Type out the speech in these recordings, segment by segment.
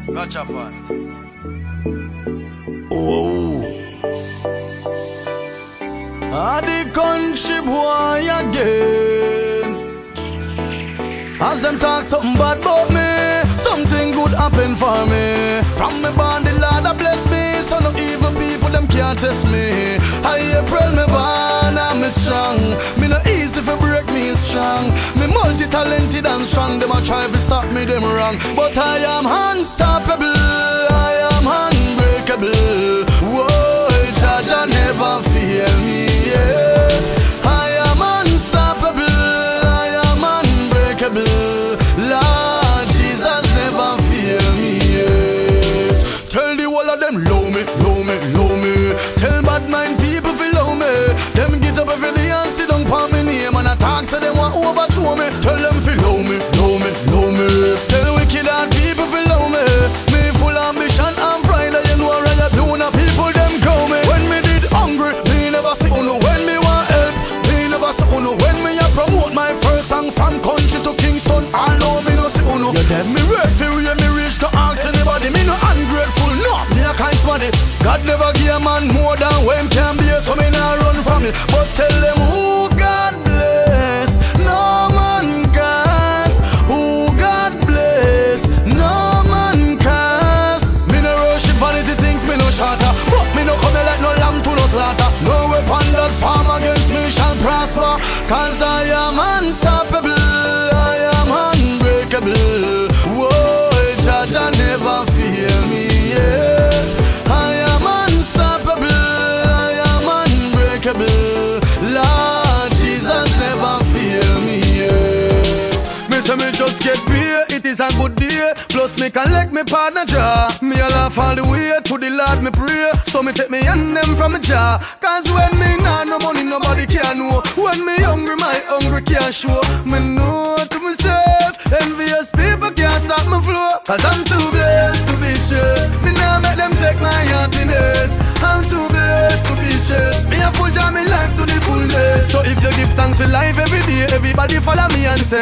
Gotcha pan. Oh, the country boy again. As them talk something bad about me, something good happen for me. From me born the Lord a bless me, so no evil people them can't test me. I April me born and me strong. Me no easy for break me strong. Me multi-talented and strong. Them a try to stop me, them wrong. But I am unstoppable, I am unbreakable. Whoa, Jaja never fail me yet. I am unstoppable, I am unbreakable. Lord Jesus never fail me yet. Tell the whole of them low me, low me, low me. Tell bad mind people feel low me. Them get up every day and sit down for me name and attack so they want overthrow me. Tell them feel low me, low me, low me. Tell wicked hard people feel low me. Me full ambition and pride, you know I ride down the people them grow me. When me did hungry, me never see uno. When me want help, me never see uno. When me a promote my first song from country to Kingston, I know me no see uno. Me work for you, me reach to ask anybody. Me no ungrateful, no, me a kind smarty. God never give a man more than when can be, so me not run from it. But tell them who God bless, no man curse. Who God bless, no man curse. Me no worship vanity things, me no shatter. But me no come like no lamb to no slaughter. No weapon that form against me shall prosper. Cause I am unstoppable, I am unbreakable. Whoa, Jaja never fail me yet. I am unstoppable, I am unbreakable. Lord Jesus never fail me yet. Me say me just get paid, it is a good day. Plus me collect me partner jar. Me a laugh all the way to the Lord me pray. So me take me hand them from a jar. Cause when me nah no money nobody can know. When me hungry my hungry can't show. Me know to myself, envious people can't stop my flow. Cause I'm too blessed to be sure. Me nah make them take my happiness. I'm too blessed to be sure. Me a full jam in life to the fullness. So if you give thanks for life every day, everybody follow me and say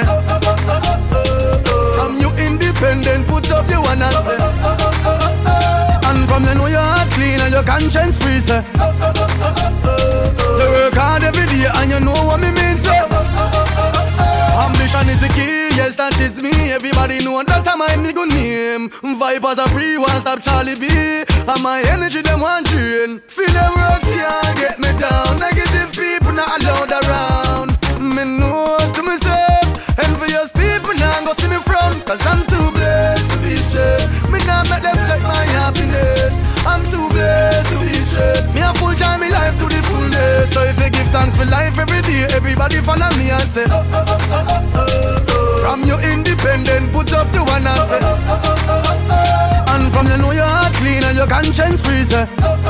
from you independent, put up your one and say and from you know your heart clean and your conscience free, say you work hard every day and you know what me mean, say ambition is the key, yes that is me. Everybody know that I'm my good name. Vipers are free, one stop Charlie B. And my energy them one train. Feel them words can't get me down. Negative people not allowed around. Me know to myself, envious people now go see me from. Cause I'm too blessed to be sure. Me now make them take my happiness. I'm too blessed to be sure. Me a full time in life to the fullness. So if you give thanks for life every day, everybody follow me and say from you independent, put up the one and say and from you know your heart clean and your conscience free, say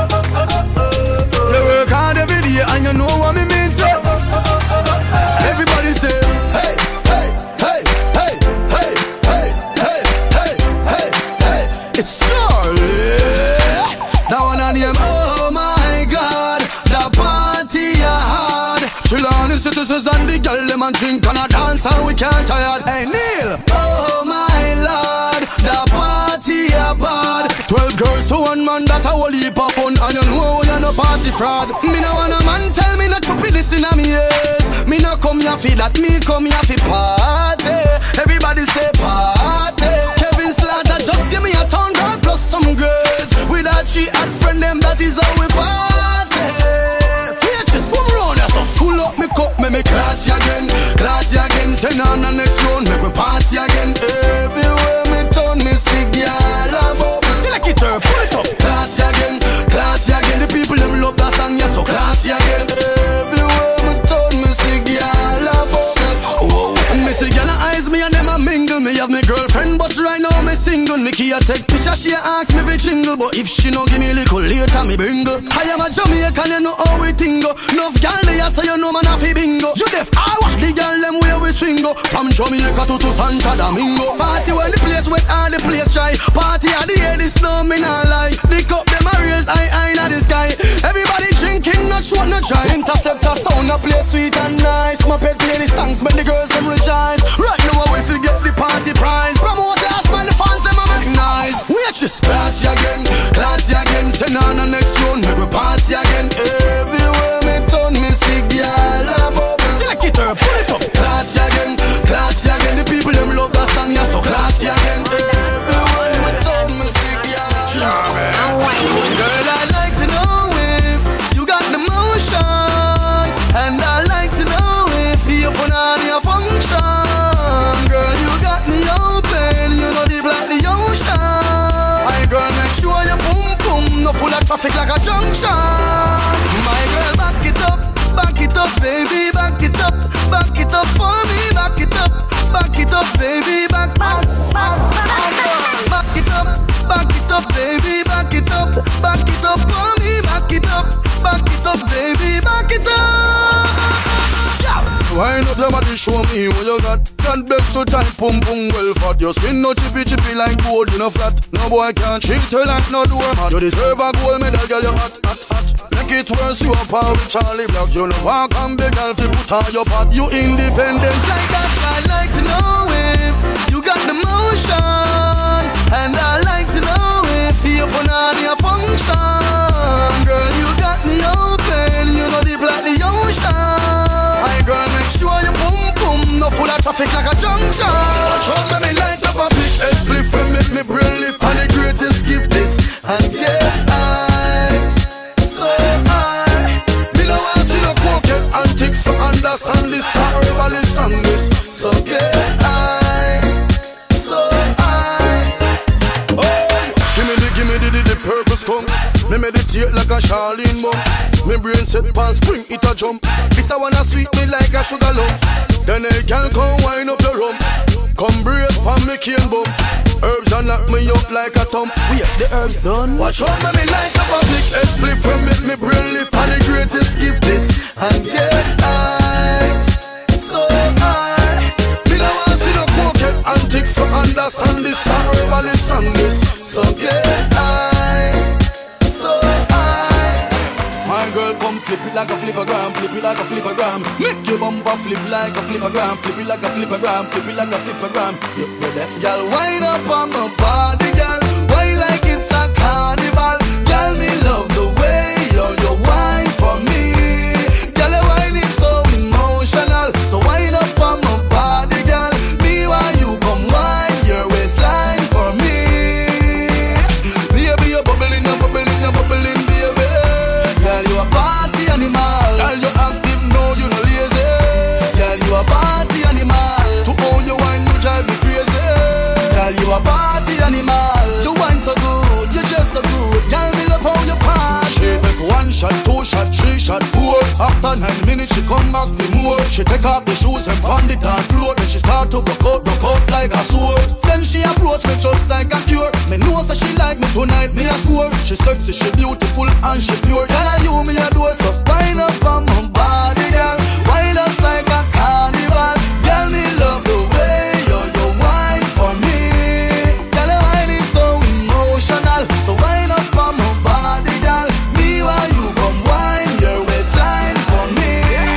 you work hard every day and you know what me mean, say everybody say hey, hey, hey, hey, hey, hey, hey, hey, hey, hey. It's Charlie. That one on him, oh my God, the party hard. Chill on the citizens and the girl them and drink and a dance and we can't tired. Hey Neil, oh my Lord, the party bad. 12 girls to one man, that's a whole heap of fun. And you know you're no party fraud. Me no want a man tell me no stupidness in me ears. Me no come here for that, me come here for party. Everybody say party. Kevin Slaughter just give me a town girl plus some girls. With that she had friend them, that is how we party. Yeah, just come round here so full up me cup, me classy again. Classy again, send on the next round, make we party again. Everywhere me turn, me see girl above. Select it her, pull it up. Classy again, classy again. The people them love that song, yeah, so classy again. Everywhere me turn, me see girl above. Whoa, me see girl eyes me and them a mingle. Me have me girlfriend, but right now me single. Nikki a take picture, she ask me fi jingle, but if she no give me little later, me bingle. I am a Jamaican, you know how we tingle. Enough girl they a say you know man a fi bingo. You deaf, I want the girl them where we swing go. From Jamaica to Santa Domingo. Party when the place wet and the place dry. Party at the air, this no me not lie. The cup them a raise high in the sky. Everybody drinking, not short, not dry. Interceptor sound a play sweet and nice. My pet play the songs, make the girls them rejoice. Right now we fi get the party prize. From what I smile the fans them a make nice. We a traffic like a junction. My girl, back it up, baby, back it up for me, back it up, baby, back it up, baby, back it up for me, back it up, baby, back it up. Wind up your body, show me what you got. Can't bet so tight, pum pum well fat. Your skin no chippy like gold, you know flat. No boy can't treat you like no doormat. You deserve a gold medal, girl, you hot. Make it worse, you up with Charlie Black. You know walk and beg, girl, fi put on your pot. You independent like that. I'd like to know if you got the motion, and I'd like to know if you put on your function. Girl, you got me open, you know deep like the ocean. My girl, make sure you boom, no full of traffic like a junction. Show me light up a big split and make me brain lift. And the greatest gift this, and get high, so high. Me no want see no crooked antics, so understand this. Forever listen this, so get high, so high. Oh, give me the purpose come. Me meditate like a Charlene mom. Me brain set pan spring, it a jump. This I wanna sweet me like a sugar lump. Then a girl come wind up your rum. Come brace pan me cane bum. Herbs and knock me up like a thump. We have the herbs done. Watch out me like a public split from make me brain lift. And the greatest gift this, and get high, so high. Me no want see no crooked antics, so understand this. Forever listen this, so get high, so high. My girl come flip it like a flippergram, flip it like a flippergram. Make your bumper flip like a flippergram, flip it like a flippergram, flip it like a flippergram. You're deaf. Girl, wind up on my body, girl. Why like it's a carnival? Girl, me love the way you wine for me. Girl, your wine is so emotional. So wind up on my body, girl. Me while you come wine your waistline for me. Baby, you're bubbling, baby. Girl, you a party animal. Girl, you active, no, you no lazy. Girl, you a party animal. To own your wine, you drive me crazy. Girl, you a party animal. You wine so good, you just so good. Girl, me love how you party. She make 1 shot, 2 shot, 3 shot, 4. After 9 minutes, she come back for more. She take off the shoes and pound it on floor. Then she start to broke out like a sword. Then she approach me just like a cure. Me know that she like me tonight, me a score. She sexy, she beautiful and she pure. Girl, you me adore, so wind up on my body, girl. Wind us like a carnival. Girl, me love the way you wine for me. Girl, your wine is so emotional. So wind up on my body, girl. Me while you come wine your waistline for me.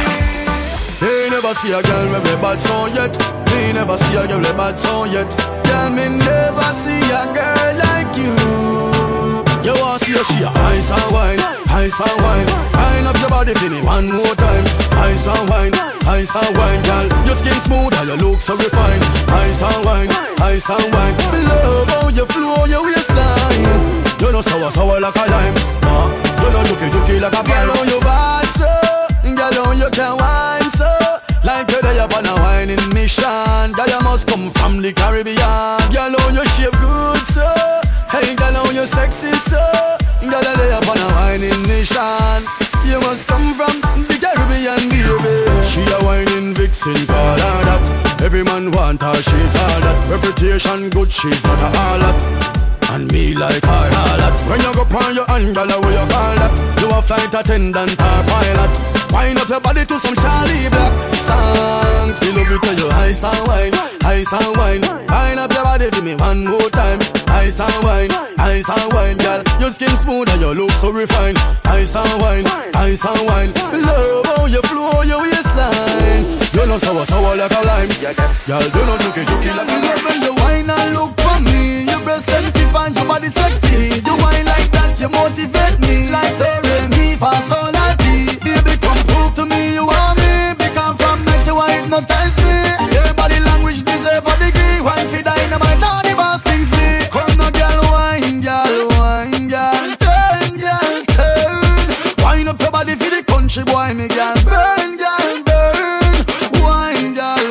Me never see a girl with a bad song yet. Me never see a girl with a bad song yet. Girl, me never see a girl like you. You want to see a she ice and wine, ice and wine. Wind up your body for me 1 more time. Ice and wine, girl. Your skin smooth and you look so refined. Ice and wine, ice and wine. Love how you flow your waistline. You know sour like a lime. You know juky like a pine. Girl, on your bad so, girl, on you can wine so. Like you're there up on a whining mission. Girl, you must come from the Caribbean. Girl, on your shape good so. Hey, girl, how you sexy so. Girl, I lay up on a whining nation. You must come from the Caribbean, baby. She a whining vixen, call her that. Every man want her, she's all that. Reputation good, she's not a harlot. And me like her harlot. When you go on your hand, girl, how you call that? You a flight attendant or pilot. Wind up your body to some Charlie Black songs. We love it to you, ice and wine, ice and wine. Wind up your body to me 1 more time. Ice and wine, girl. Your skin smooth and you look so refined. Ice and wine, ice and wine. Love how you flow your waistline. You know sour like a lime. Girl, you know juky like a lime. When you wine and look for me, your breast them stiff and your body sexy. You wine like that, you motivate me. Like me, fast on that beat. Baby, come prove to me you want me. Because from night to wine, no ties me. Your body language deserve a degree. Wine for dynamite, now the boss things me. Come no girl, wine, girl, turn, girl, turn. Wine up your body for the country boy, me girl. Burn, girl, burn. Wine, girl,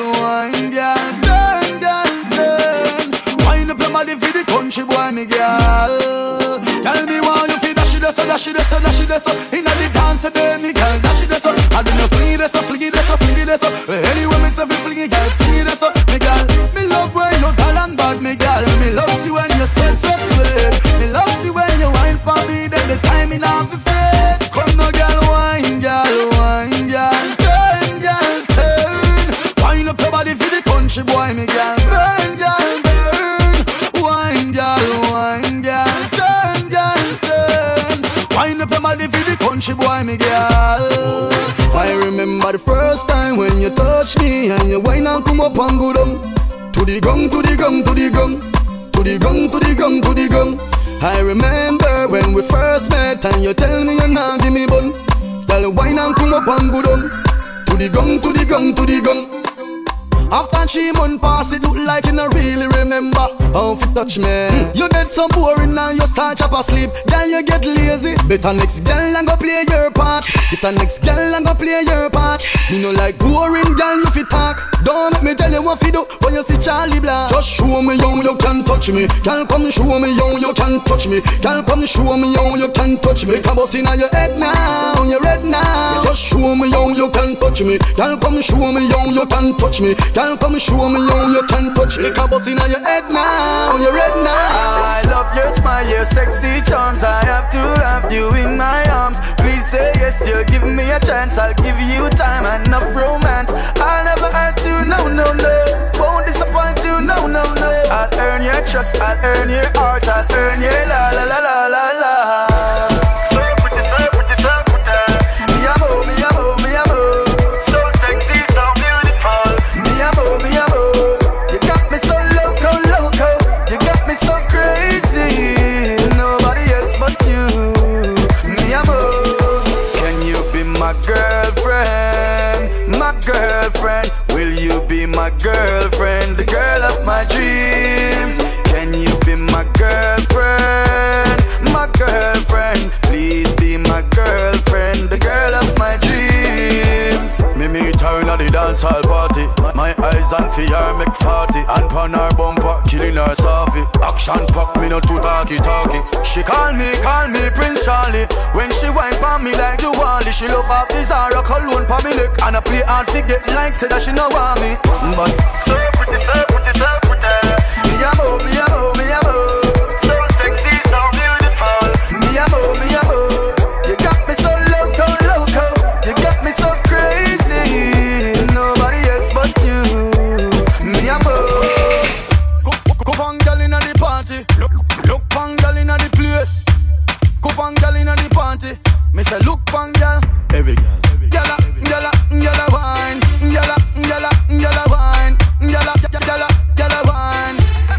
turn, turn. Wine up your body for the country boy, me girl. Tell me why you feel that this up. Inna the dance today, me girl, dash it this up. I do no fling this up, fling this up, fling this up. Anyway, me say fling it, girl, fling this up. Me girl, me love when you tall and bad, me girl. Me love you when you sweat, sweat, sweat. Me love you when you wine for me, then the time in off the fret. Come no girl, wine, girl, wine, girl. Turn, girl, turn. Wine up your body for the country boy, me girl. Burn, girl, burn. Wine, girl, wine, girl. Turn, girl, turn. Wine up your body for the country boy, me girl. I remember the first time when you touched me and you wine and come up and go down. To the gong, to the gong, to the gong. To the gong, to the gong, to the gong. I remember when we first met and you tell me you're not give me bun. Girl, wine and come up and go down. To the gong, to the gong, to the gong. After 3 months pass, it look like you don't really remember how to touch me. You did some boring and you start chop asleep. Then you get lazy. Better next girl and go play your part. It's a next girl and go play your part. You know like boring girl you fit talk. Don't let me tell you what you do when you see Charlie Black. Just show me how you can touch me. Girl come show me how you can touch me. Girl come show me how you can touch me. Come bust inna your head now, your head now. Just show me how you can touch me. Girl come show me how you can touch me. Girl, come show me how you can touch me. Come up inna your head now, your head now. I love your smile, your sexy charms. I have to have you in my arms. Please say yes, you're giving me a chance. I'll give you time and enough romance. I'll never hurt you, no, no, no. Won't disappoint you, no, no, no. I'll earn your trust, I'll earn your heart, I'll earn your la la la la la la. So pretty, so pretty, so pretty. Me a ho, me a ho, me a ho. So sexy, so beautiful. Me a ho, me a ho. You got me so loco, loco. You got me so crazy. Nobody else but you. Me a ho. Can you be my girlfriend? My girlfriend. Will you be my girlfriend? The girl of my dreams. Can you be my girlfriend? My girlfriend. Please be my girlfriend. The girl of my dreams. Me meet her in the dance hall party. My eyes on fear make 40. And pon her bumper, killing her softly. Action fuck me no too talky. She call me Prince Charlie. When she whine pon me like the Wally. She love off the Zara cologne pon me neck. And I play hard to get like say that she no want me. But so pretty, so pretty, so pretty. Me a mo, me a mo, me a mo. So sexy, so beautiful. Me a mo, me a mo. You got me so loco, loco. You got me so crazy. Nobody else but you. Me a mo. Go on, girl inna the party. Look on, girl inna the place. Go on, girl inna the party. Me say look on, girl. Every girl. Gyal wine. Gyal wine. Gyal wine.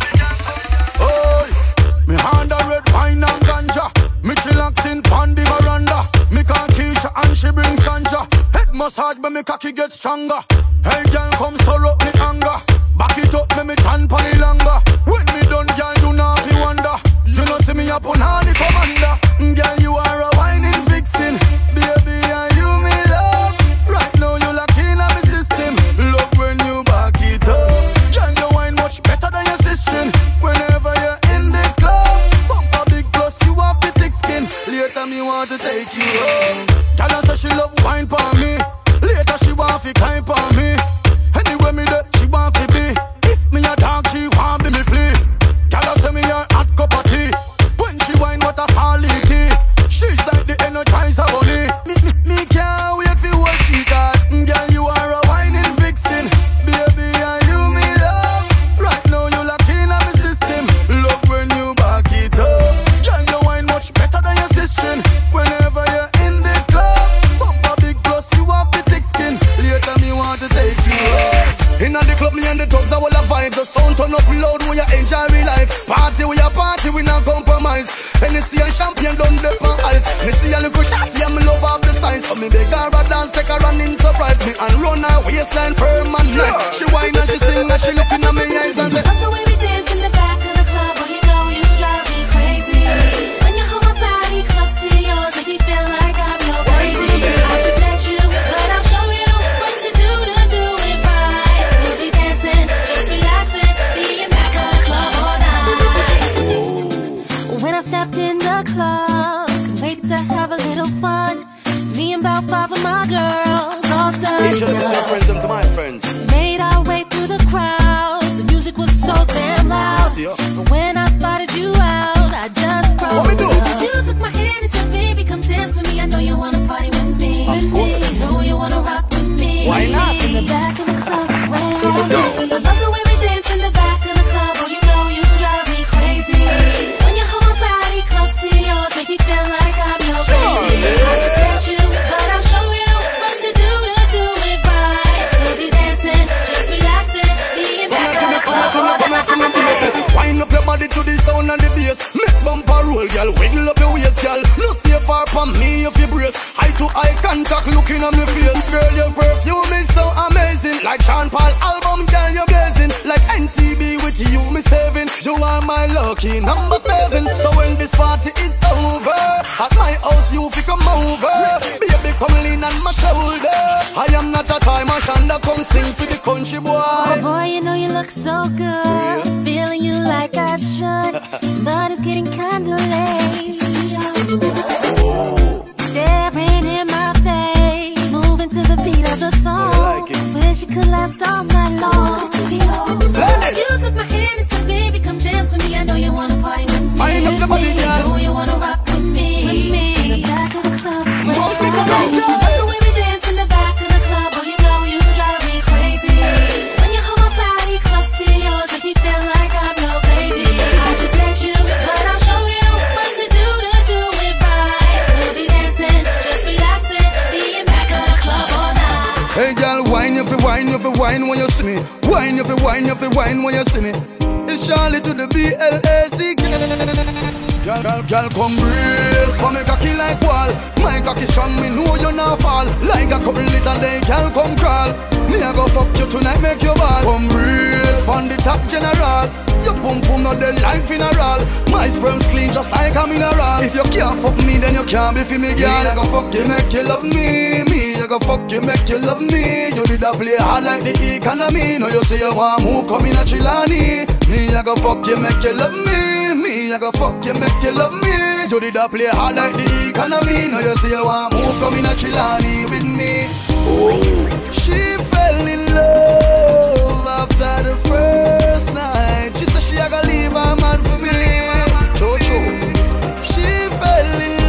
Oh, me hand a red wine and ganja. Me chillax in pon the veranda. Me call Keisha and she bring Sanja. Head massage but me cocky get stronger. Hey girl come stir up me anger. Back it up me tan pon the longer. When me done girl you know fi wonder. You know see me up on the commander. Girl you are a whining vixen. Baby and you me love. Right now you lock in on me system. Love when you back it up. Girl you wine much better than your sister. Whenever you're in the club, bump a big plus you have the thick skin. Later me want to take you home. Girl I say she love wine for me. Later she want fi climb for me. Anyway me there she want fi be. If me a dog she want be me flea. Girl I say me a hot cup of tea. When she wine what a quality. She's like the Energizer bunny. Me can't wait for what she got. Girl you are a whining vixen. Baby and you me love. Right now you lock in on me system. Love when you back it up. Girl you wine much better than your sister. Whenever you're in the club, bump a big plus you have the thick skin. Later me want to take you out. Inna the club me and the dogs I will have vibe. The sound turn up loud when you enjoy real life. Party we a party we not compromise. Hennessy and champagne done the pan ice. Me see a little shotty and me love all the signs. So me beg her a dance, take her running surprise me and run her waistline firm and nice. She whine and she sing and she looking at me eyes and say, love the way we dance in the back of the club. Well you know you drive me crazy. When you hold my body close to yours, make me feel like I'm your baby. I just met you, but I'll show you what to do it right. We'll be dancing, just relaxing, being back of the club all night. When I stepped in the club, couldn't wait to have a little fun. friends. Made our way through the crowd. The music was so damn loud. But when I spotted you out, I just froze. What we do? You took my hand and said, baby, come dance with me. I know you wanna party with me. Of course. I know you wanna rock with me. Why not? In the back of the club is where I be. I love the way we dance in the back of the club. Oh, you know you drive me crazy. When you hold my body close to yours, make me feel like I'm your baby. I just met you, but I'll show you what to do it right. We'll be dancing, just relaxing, being back in the club. Wind up your body to the sound and the bass. Make bumper roll, girl. Wiggle up your waist, girl. No stay far from me if you brace. Eye to eye contact, looking at me face. Girl, your perfume is so amazing. Like Sean Paul album, girl, you're blazing. Like NCB with you, me saving. You are my lucky number 7. So when this party is over, at my house you fi come over. Baby, come lean on my shoulder. I am not a time machine that come sing for the country boy. Oh boy, you know you look so good. Feeling you like I should, but it's getting kinda late. Staring in my face, moving to the beat of the song. Wish it could last all night long. You took my hand and said, baby, come dance with me. I know you wanna party with me. Wind up the body, girl. I know you wanna rock with me. In the back of the club is where Come on, I be. The way we dance in the back of the club, oh, you know you drive me crazy. When you hold my body close to yours, make me feel like I'm your baby. I just met you, but I'll show you what to do it right. We'll be dancing, just relaxing, being back at the club all night. Hey girl, wine if you wine, if you wine when you see me. Wine if you wine, if you wine when you see me. It's Charlie to the BLACK. Girl, come brace for me cocky like wall. My cocky strong, me know you not fall. Like a couple little day, girl, come crawl. Me a go fuck you tonight, make you ball. Come brace from the top general. Your pum pum not the like funeral. My sperm's clean just like a mineral. If you can't fuck me, then you can't be for me, girl. Me a go fuck you, make you love me. Me a go fuck you, make you love me. You did a play hard like the economy. Now you say you want move, come in a Chilani. Me a go fuck you, make you love me. Me a go fuck you, make you love me. You did a play hard like the economy. Now you say you want move, come in a Chilani with me. Ooh. She fell in love after the first night. She said she a gonna leave her man for me. Cho-cho. She fell in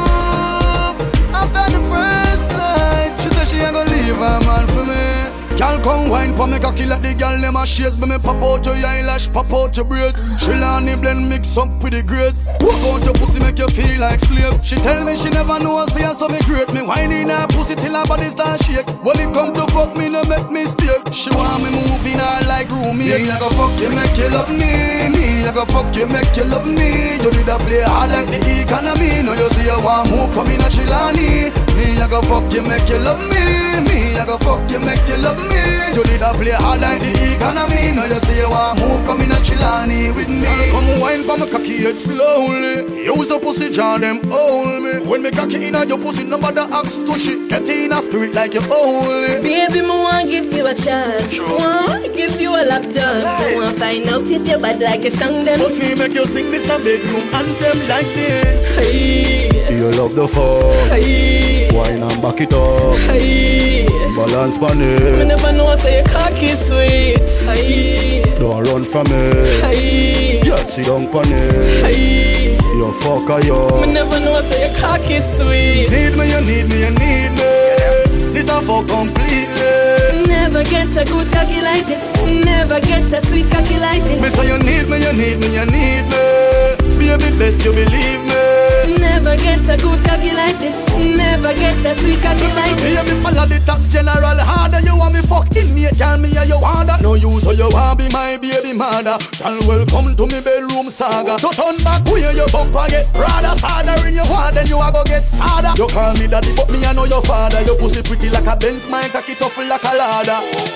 love after the first night. She said she a gonna leave her man for me. Girl, come wine for me cocky like the girl them a shades. But me pop out your eyelash, pop out your braids. Chillani blend mix up with the grades. Walk out your pussy make you feel like slave. She tell me she never know see her so me great. Me whine in her pussy till her body start shake. When it come to fuck me no make mistake. She want me move in her like roommate. Me I go fuck you make you love me. Me I go fuck you make you love me. You did a play hard like the economy. Now you see you want move come in a Chilani. Me I go fuck you make you love me. Me I go fuck you make you love me. You did a play hard like the economy. Now you say you want move, come in a Chilani with me. Come wine for my cocky head slowly. Use your pussy jaw them hold me. When me cocky in your pussy, nobody ask to shit. Get in a spirit like you holy. Baby, me want give you a chance. Want give you a lap dance. I want find out if you bad like a song them. But me make you sing this a bedroom anthem like this. Hey, You love the fuck. hey, Wine and back it up. hey. Balance on Me it. never know say your cocky sweet. Hey, Don't run from it. hey, Just sit down on it. hey. You fuck a Me yo. never know say your cocky sweet. Need me, you need me, you need me. This a fuck completely. Never get a good cocky like this. Never get a sweet cocky like Me this. say you need me, you need me, you need me. Baby, best you believe me. Never get a good cocky like this. Never get a sweet cocky like this. Baby, follow the top general harder. You want me fuck in me, tell me how you want that. No you, so you want be my baby mother. Girl, welcome to me bedroom saga. To turn back where your bumper get rather harder in your want, then you a go get sadder. You call me daddy, but me I know your father. Your pussy pretty like a Benz, my cocky tough like a ladder.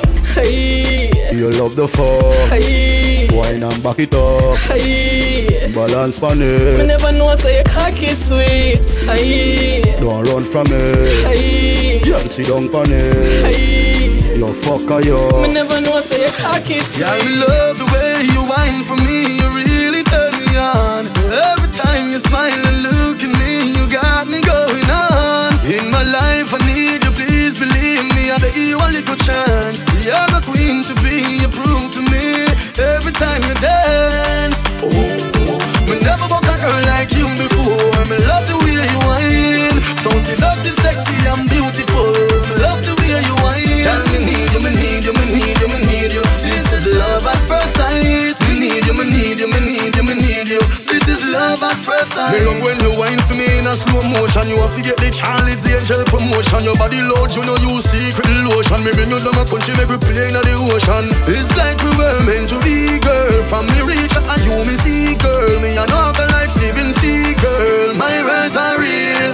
Hey, You love the fuck. hey, Wine and back it up. hey. Balance on Me it. never know say your cocky sweet. Hey, Don't run from it. hey, Just sit down on it. hey. You fuck a Me yo. never know say your cocky sweet. Yeah, I love the way you whine for me. You really turn me on. Every time you smile and look at me, you got me going on. In my life, I need you, please believe me. I say you a little chance. You're the queen to be, you prove to me every time you dance. Oh, me never walk a girl like you before. Me love the way you whine, so seductive, sexy and beautiful. Me love the way you whine. Girl, me need you, me need you, me need you, me need you. This is love at first sight. Me need you, me need you, me need you, me need you. This is love at first sight. Me love when you whine for me in a slow motion. You forget the Charlie's Angel promotion. Your body load, you know you secret lotion. Me bring you down a country, make we play in the ocean. It's like we were meant to be, girl. From me reach and you me see, girl. Me a know like Steven Seagal. My words are real.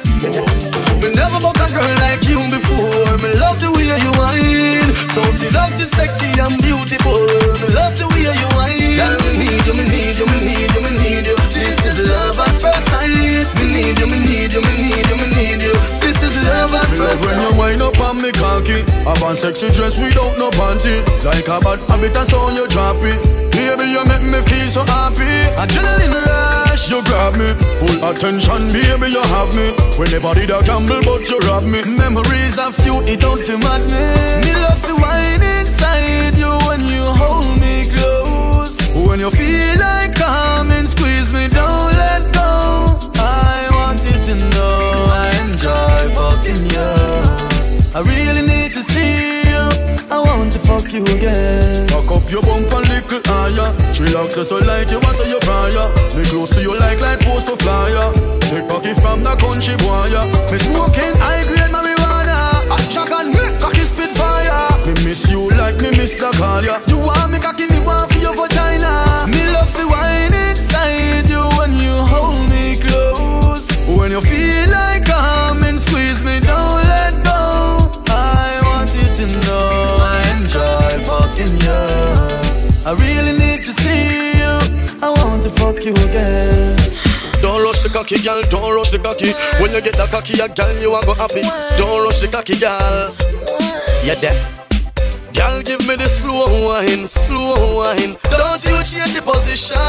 Me never fuck a girl like you before. Me love the way you whine, so seductive, sexy and beautiful. Me love the way you whine. Girl, me need you, me need you, me need you, me need you. This is love at first sight. Me need you, me need you, me need you, me need you. This is love at first sight. When you wind up on me cocky, have a sexy dress without no panty. Like a bad habit, I saw you drop it. Baby, you make me feel so happy. Adrenaline rush, you grab me. Full attention, baby, you have me. Whenever did I gamble, but you rob me. Memories of you, it don't feel mad me. Me love the wine inside you when you hold me close. When you feel like come and squeeze me, don't let go. I want you to know I enjoy fucking you. I really need to see you. I want to fuck you again. Fuck up your bump a little higher. Relax just so like you want to your fire. Me close to you like post to flyer. Take cocky from the country boy. Me smoking high grade marijuana. I chuck and make cocky spit fire. Me miss you like me miss the call ya. You want me cocky, me want for your vagina. Me love the wine inside you when you hold me close. When you feel like come and squeeze me, don't let go. I want you to know I enjoy fucking you. I really need to see you. I want to fuck you again. Don't rush the cocky, girl, don't rush the cocky. When you get the cocky, girl, you are go happy. Don't rush the cocky, girl. You're deaf. Girl, give me the slow wine, slow wine. Don't you change the position.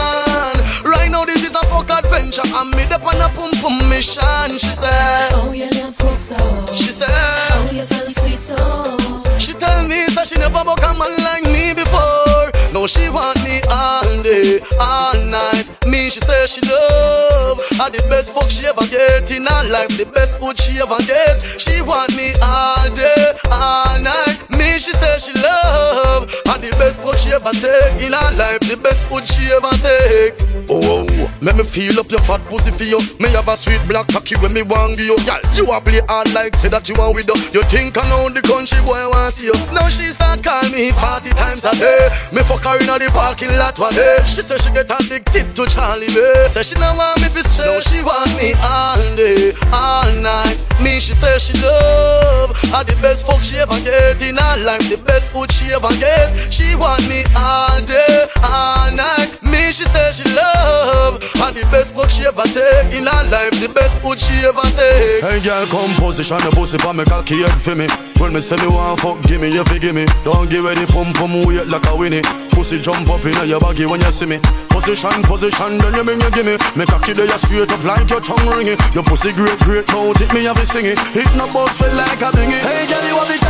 Right now this is a fuck adventure. I'm made up on a pum pum mission. She said, Oh, you love food so. She said, Oh, you smell sweet so. She tell me that she never buck a man like me before. No, she want me all day, all night. Me, she say she love. And the best fuck she ever get in her life. The best food she ever get. She want me all day, all night. Me, she say she love. And the best fuck she ever take in her life. The best food she ever take. Oh, make me feel up your fat pussy for you. Me have a sweet black cocky when me want you. Girl, you a play hard like say that you want with her. You think I know the country boy want see you. Now she start call me 40 times a day. Me fuck her in the parking lot one day. She say she get addicted to Charlie Bay. Say she don't want me to stay. Now she want me all day, all night. Me she say she love. And the best fuck she ever get in her life. The best food she ever get. She want me all day, all night. Me she say she love. And the best fuck she ever take in her life. The best food she ever take. Hey girl, come position the pussy for me cocky head for me. When me say me want fuck, give me, you forgive me. Don't give any pum pum weight like a winnie. Pussy jump up in your baggy when you see me. Position, then you bring you give me. Me cocky there you straight up like your tongue ringing. Your pussy great, mouth it me have it singing. Hit no bust feel like a bingy. Hey girl, you have it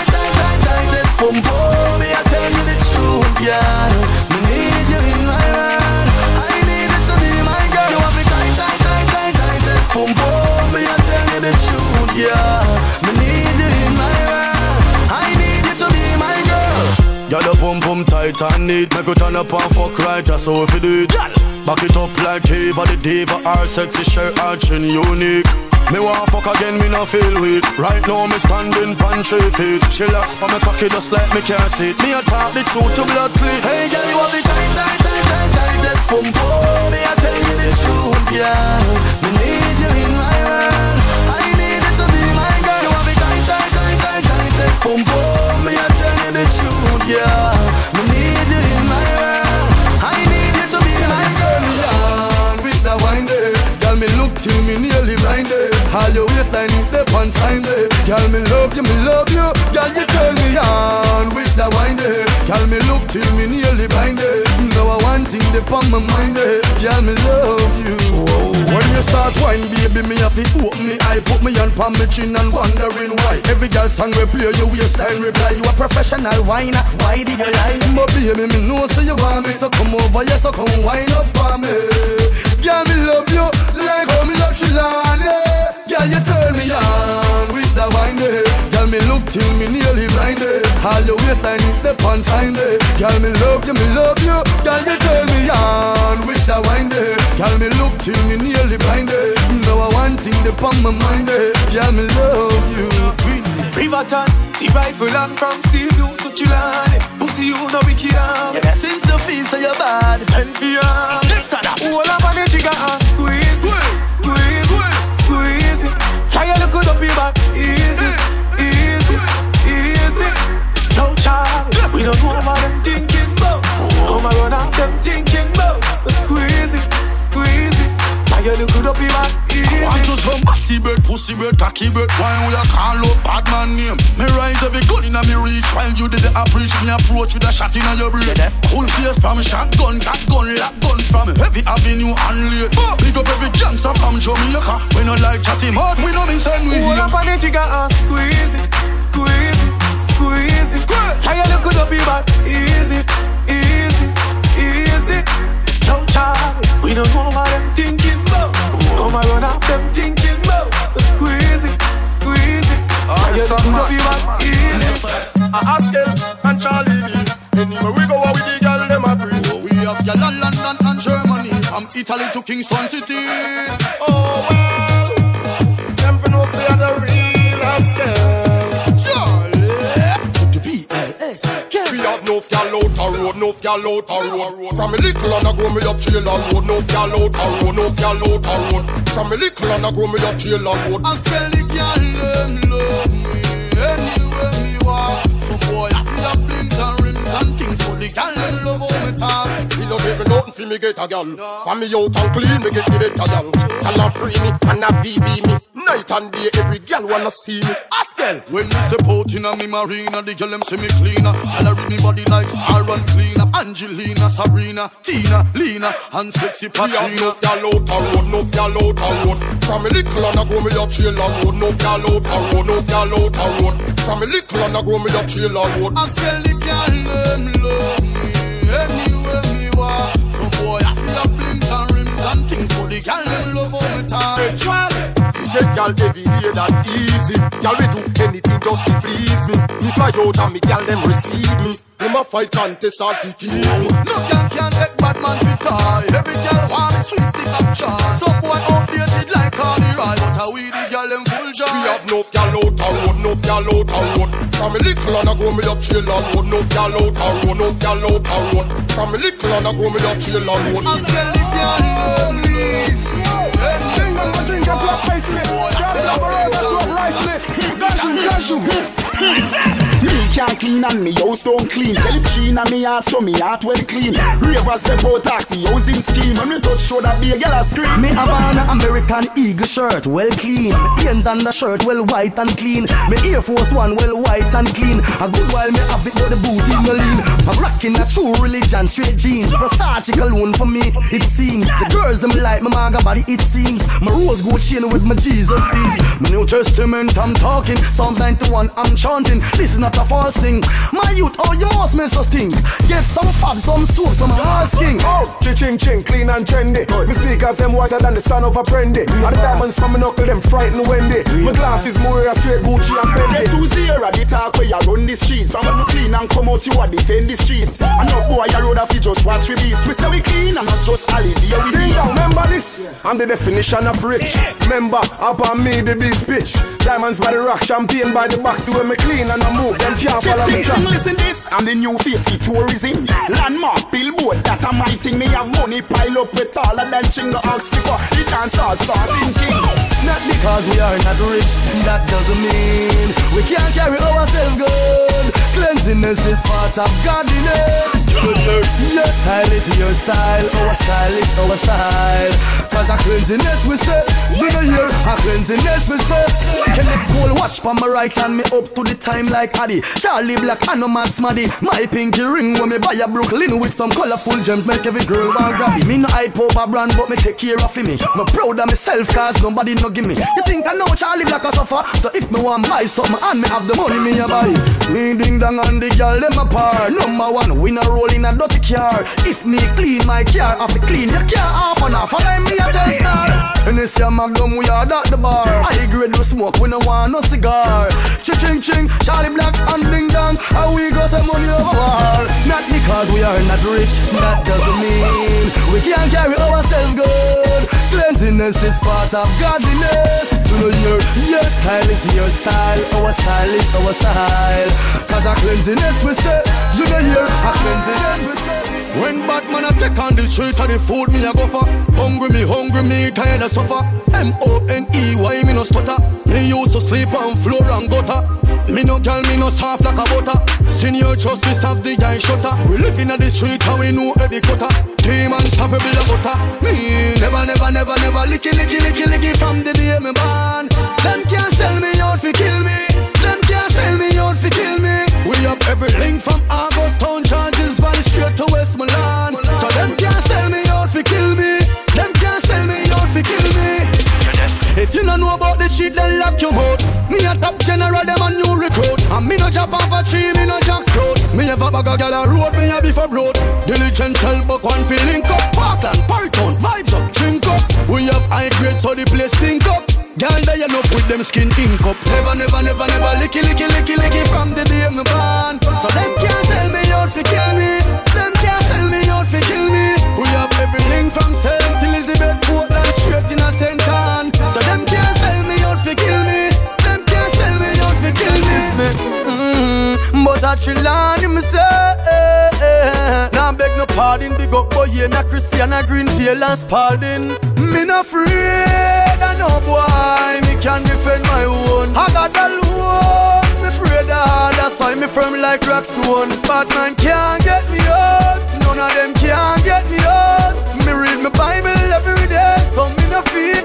tightest pum pum. Me I tell you the truth, yeah. Me need you in my world. I need it to be my girl. You have it tightest pum pum. Me I tell you the truth, yeah. Me need you in my world. I need you to be my girl. Girl, the pum pum tight and neat. Make you turn up and fuck right, that's how if you do it. Back it up like Eva the diva. Our sexy shirt, our chin unique. Me want fuck again, me not feel weak. Right now me standing on 3 feet. Chillax for me cocky just like me can't see it. Me a talk the truth to blood clean. Hey girl, you have the tightest pum pum. Me I tell you the truth, yeah. Me need you in my world. I need it to be my girl. You have the tightest pum pum. Me I tell you the truth, yeah. Me need you in my world. I need you to be my girl. Yeah, with the wine day. Girl, me look till me nearly blinded. All your waistline with the pants sign there. Girl, me love you, me love you. Girl, you turn me on with the wine there. Girl, me look till me nearly blinded. Now I want thing upon my mind there. Girl, me love you. Whoa. When you you start wine, baby, me have to open me eye, put me on palm, me chin and wondering why. Every girl song we play, you waistline reply. You a professional whiner, why did you lie? But baby, me know so you want me, so come over here, so come wine up on me. Girl, me love you like how me love Chilani. Girl, you turn me on with the wine day. Girl, me look till me nearly blinded. All your waistline is the punch sign day. Girl, me love you, me love you. Girl, you turn me on with the wine day. Girl, me look till me nearly blinded. Now I want thing upon my mind day. Girl, me love you. Riverton, the rifle and from Steve you to Chilani. Pussy you no wicked arm. Yeah, since the feast of your bad. And for your arm. All up on the trigger and squeeze it. Squeeze it, squeeze it. Try a look up your back. Easy, easy, easy. No child, we don't know about them thinking about. Come and run off them thinking about. Squeeze it, squeeze it. Try a look up your back. I want to some batty bird, pussy bird, cocky bird. Why we a call up bad man name? Me rise every gun in a me reach. While you did the approach, me approach with a shot in your brain. Full face from shotgun, got gun, lock gun from heavy avenue and late. Pick up every gangster from Jamaica. We no like chatting hard, we no miss and we here. Hold up on the trigger and squeeze it, squeeze it, squeeze it. Try a look up your back. Easy, easy, easy. No child, we don't know what them thinking about. Come and run off them thinking about. Squeeze it, squeeze it. Try a look up your back. Easy. Askel and Charlie Lee. Anywhere we go, we the girl them a bring. We have girl in London and Germany, from Italy to Kingston City. Oh well, them for no say I'm the real Askel. Charlie, to the BLS. We have no fjall out a road, no fjall out a road. From me little and I grow me up trail and road, no fjall out a road, no fjall out a road. From me little and I grow me up trail and road. Askel the girl them love me anywhere me walk. Some boy I feel a blink and rims and things, but the girl them love how me talk. Me no give me nothing for me get a gal. From me out and clean, me get the better gal. Gal a pre me and a BB me. Night and day, every gal wanna see me. Askel, when me step out in a me marina, the girl them see me cleaner. Gal a read me body like Star and Cleaner. Angelina, Sabrina, Tina, Lena, and sexy Patrina. We have no fjall out a road, no fjall out a road. From me little and I grow me up trail and road, no fjall out a road, no fjall out a road. From me little and I grow me up trail and road. Askel the girl them love me anywhere me walk. Some boy I feel a blink and rims and things, but the girl them love how me talk. Hey Charlie, we get gal every day that easy. Gal we do anything just to please me. Me fly out and me gal them receive me. Them a fight contest all to keep me. No girl can take bad man to tie. Every girl want me sweet stick up charge. Some boy updated like Cardi Ride, but how we the girl them full joy. We have no fjall out a road, no fjall out a road. From me little and I grow me up trail and road, no fjall out a road, no fjall out a road. From me little and I grow me up trail and road. I sell the girl them please. Drink a club ice me, girl club rice me. Me can't clean and me house don't clean. Tell it clean and me heart so me heart well clean. Ravers them both tax the housing scheme. When me touch shoulder be a girl a scream. Me have on a American Eagle shirt, well clean. Ends on the shirt, well white and clean. Me Air Force One, well white and clean. A good while me have it, but the booty me lean. I'm rocking a true religion, straight jeans. Versace cologne for me, it seems. The girls them like my maga body, it seems. My rose gold chain with my Jesus peace. My New Testament I'm talking, Psalm 91 I'm chanting. This is not a false thing. My youth, oh you must miss us thing. Get some fab, some soap, some asking. Oh, ching ching, clean and trendy. My sneakers them whiter than the son of a brandy. And the diamonds from my knuckle them frightened Wendy. My glasses more a straight Gucci and Fendi. Guess who's here at the talk where you run the streets. From when you clean and come out you a defend the streets. And no boy a road off you just watch we beats. We say we clean and not just holiday we Ding dong, remember this? I'm the definition of rich. Remember, upon me the big bitch. Diamonds by the rock, champagne by the box. When me clean and I move, them can't follow me track. Listen this, I'm the new face key tourism. Landmark, billboard, that a my thing. Me have money pile up with taller than Chinga Ox before. The dance all starting king. Not because we are not rich, that doesn't mean we can't carry ourselves good. Cleanliness is part of godliness. Your style is your style, our style is our style. Cause a cleanliness we say, you know here, a cleanliness we say. Can it cool watch for my right hand, me up to the time like Addy. Charlie Black and no man smaddy. My pinky ring when me buy a Brooklyn with some colorful gems, make every girl want grab it. Me no hype over brand, but me take care of me. Me proud of myself cause nobody no give me. You think I know Charlie Black a suffer? So if me want buy something and me have the money, me a buy. Me ding dong and the girl them a par. Number one, we no roll in a dirty car. If me clean my car, have to clean your car half and half. And me a tell star. And this year Magnum we are at the bar. I grade no smoke, we no want no cigar. Ching ching, Charlie Black and ding dong, and we got some money over war. Not because we are not rich, that doesn't mean we can't carry ourselves good. Cleanliness is part of godliness. Your style is your style, our style is our style. Cause a cleanliness we say, you know here, a cleanliness we say. When Batman a take on the street of the food me a go for. Hungry me, tired of suffer. M-O-N-E, why me no stutter? Me used to sleep on floor and gutter. Me no girl, me no soft like a butter. Senior justice of the guy shutter. We live in the street and we know every cutter. Team unstoppable a butter. Me never licky from the day me born. Them can't sell me out fi kill me. Them can't sell me out fi kill me. We have every link from August town charges valley straight to Westmoreland. So them can't sell me out fi kill me. Them can't sell me out fi kill me. If you don't know about the shit, then lock your mouth. Me a top general, them a new recruit. And me no jump off a tree, me no jackfruit. Me have a bag of gal a road, me a before broad. Diligence, help, but one feel link up. Parkland, Python, vibes up, drink up. We have high grade, so the place stink up. Girl, they end up with them skin ink up. Never licky from the day me born. So them can't sell me out fi kill me. Them can't sell me out fi kill me. We have every link from St. Elizabeth, Portland, straight in a St. Anne. So them can't sell me out fi kill me. Them can't sell me out fi kill me. But a Trillani me say, now beg no pardon. Big up boy, yeah, me Christiana Greenfield and Spalding. Me no afraid of no boy, me can defend my own. I got alone, me afraid of. That's why me firm like Rockstone. Bad man can't get me out. None of them can't get me out. Me read my Bible every day, so me no fear.